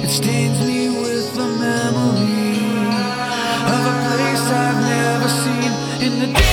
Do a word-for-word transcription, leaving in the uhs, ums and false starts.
that stains me with the memory of a place I've never seen in the